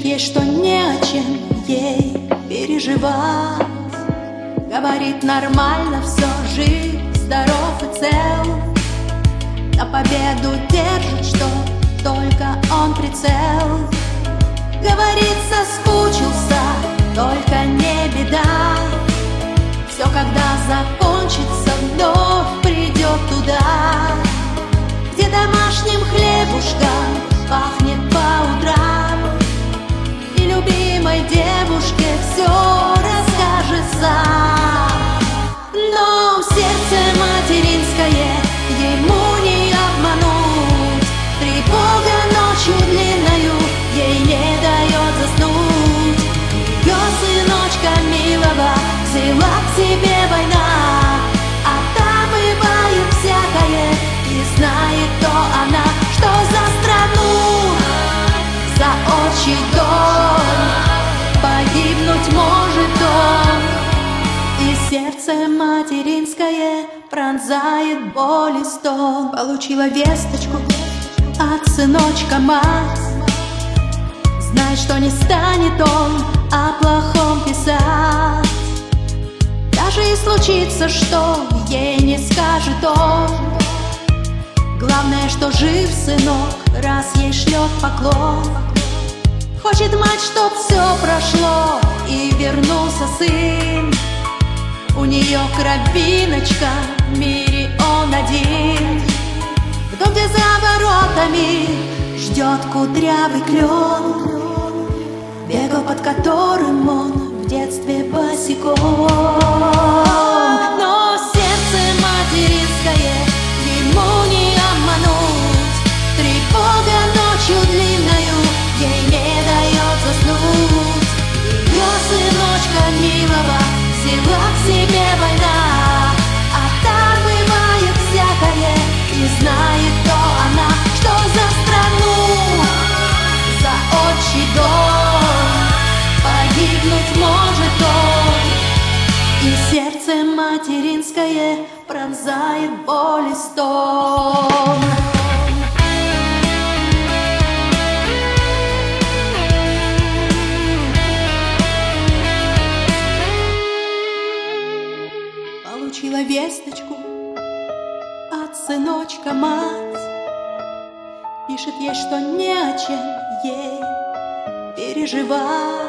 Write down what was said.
ей, что не о чем ей переживать. Говорит, нормально все, жив, здоров и цел. На победу держит, что только он прицел. Говорит, соскучился, только не беда. Все, когда закончится, вновь придет туда, где домашним хлебушком пахнет по утрам, и любимой девушке все расскажет сам. Но сердце материнское ему не обмануть, тревога ночью длинною ей не дает заснуть. Ее сыночка милого взяла к себе война, а там бывает всякое, и знает то она, что за страну, за отчий дом погибнуть может он. И сердце материнское пронзает боль и стон. Получила весточку от сыночка мать, знает, что не станет он о плохом писать. Даже и случится, что ей не скажет он. Главное, что жив сынок, раз ей шлет поклон. Хочет мать, чтоб все прошло и вернулся сын. У нее кровиночка, в мире он один. В дом, где за воротами ждет кудрявый клен, бегал, под которым он в детстве босиком. Но сердце материнское ему не обмануть, тревога ночью длинною ей не дает заснуть. Ее сыночка милого взяла к себе война, а там бывает всякое, и знает то она, что за страну, за отчий дом погибнуть может он. И сердце материнское пронзает боль и стон. Получила весточку от сыночка мать, пишет ей, что не о чем ей переживать.